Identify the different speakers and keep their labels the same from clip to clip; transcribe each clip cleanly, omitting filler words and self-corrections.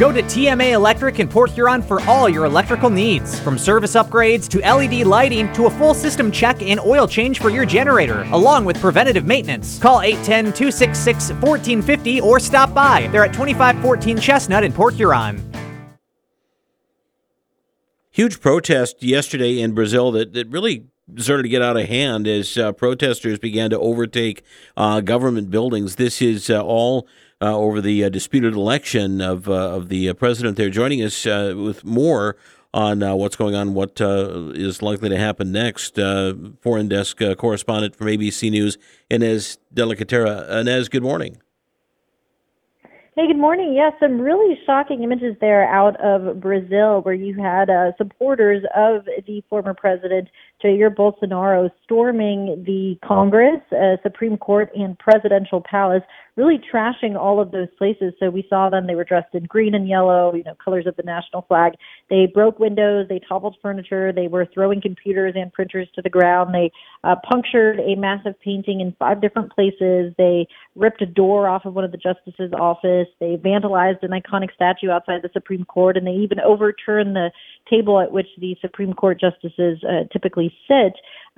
Speaker 1: Go to TMA Electric in Port Huron for all your electrical needs. From service upgrades to LED lighting to a full system check and oil change for your generator, along with preventative maintenance. Call 810-266-1450 or stop by. They're at 2514 Chestnut in Port Huron.
Speaker 2: Huge protest yesterday in Brazil that really started to get out of hand as protesters began to overtake government buildings. This is all over the disputed election of the president there. Joining us with more on what's going on, what is likely to happen next, Foreign Desk correspondent from ABC News, Inez de la Catera. Inez, good morning.
Speaker 3: Hey, good morning. Yes, some really shocking images there out of Brazil where you had supporters of the former president, Jair Bolsonaro, storming the Congress, Supreme Court, and presidential palace, really trashing all of those places. So we saw them. They were dressed in green and yellow, colors of the national flag. They broke windows. They toppled furniture. They were throwing computers and printers to the ground. They punctured a massive painting in 5 different places. They ripped a door off of one of the justices' office. They vandalized an iconic statue outside the Supreme Court, and they even overturned the table at which the Supreme Court justices typically sit.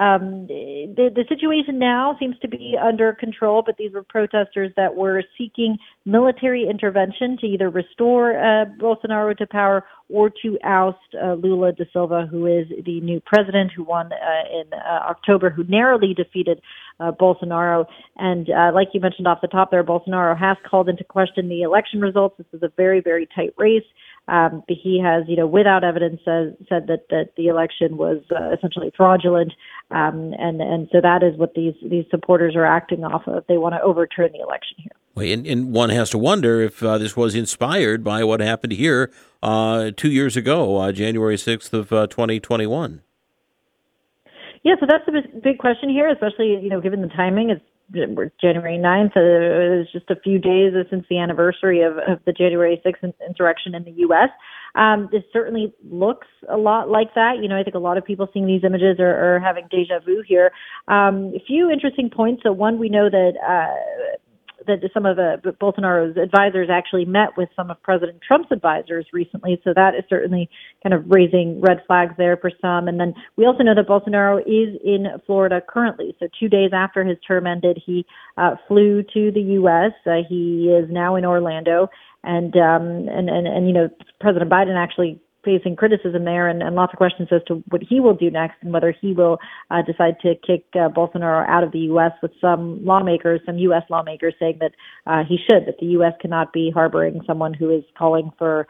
Speaker 3: The situation now seems to be under control, but these were protesters that were seeking military intervention to either restore Bolsonaro to power or to oust Lula da Silva, who is the new president who won in October, who narrowly defeated Bolsonaro. And like you mentioned off the top there, Bolsonaro has called into question the election results. This is a very, very tight race. But he has, without evidence, said that the election was essentially fraudulent, and so that is what these supporters are acting off of. They want to overturn the election here.
Speaker 2: And one has to wonder if this was inspired by what happened here 2 years ago, January 6th of 2021.
Speaker 3: Yeah, so that's a big question here, especially, given the timing. It's January 9th. It was just a few days since the anniversary of the January 6th insurrection in the U.S. This certainly looks a lot like that. I think a lot of people seeing these images are having deja vu here. A few interesting points. So one, we know that some of Bolsonaro's advisors actually met with some of President Trump's advisors recently, so that is certainly kind of raising red flags there for some. And then we also know that Bolsonaro is in Florida currently. So 2 days after his term ended, he flew to the U.S. He is now in Orlando, and President Biden actually facing criticism there and lots of questions as to what he will do next and whether he will decide to kick Bolsonaro out of the U.S., with some U.S. lawmakers saying that he should, that the U.S. cannot be harboring someone who is calling for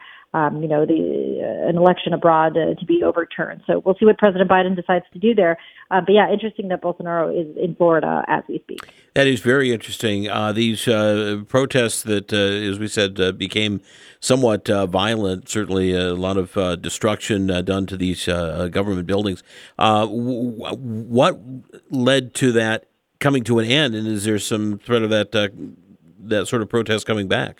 Speaker 3: an election abroad to be overturned. So we'll see what President Biden decides to do there. But yeah, interesting that Bolsonaro is in Florida as we speak.
Speaker 2: That is very interesting. These protests that, as we said, became somewhat violent, certainly a lot of destruction done to these government buildings. What led to that coming to an end, and is there some threat of that sort of protest coming back?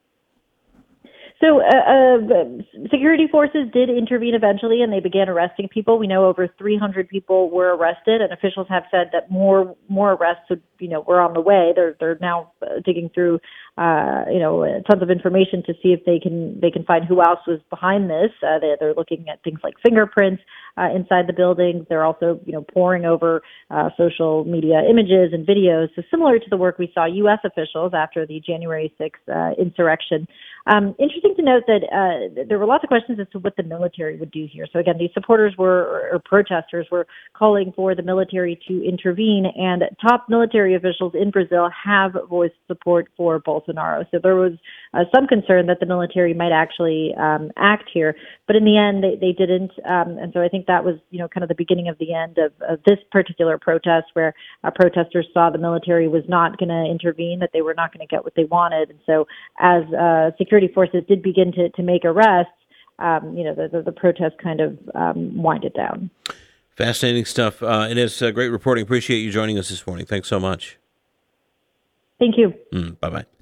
Speaker 3: So security forces did intervene eventually, and they began arresting people. We know over 300 people were arrested, and officials have said that more arrests were on the way. They're now digging through tons of information to see if they can find who else was behind this. They're looking at things like fingerprints inside the buildings. They're also poring over social media images and videos. So similar to the work we saw U.S. officials after the January 6th insurrection. Interesting to note that there were lots of questions as to what the military would do here. So again, these supporters or protesters were calling for the military to intervene, and top military officials in Brazil have voiced support for Bolsonaro. So there was some concern that the military might actually act here, but in the end, they didn't. And so I think that was, kind of the beginning of the end of this particular protest, where protesters saw the military was not going to intervene, that they were not going to get what they wanted. And so as security forces did begin to make arrests, the protest kind of winded down.
Speaker 2: Fascinating stuff. And it's great reporting. Appreciate you joining us this morning. Thanks so much.
Speaker 3: Thank you.
Speaker 2: Bye-bye.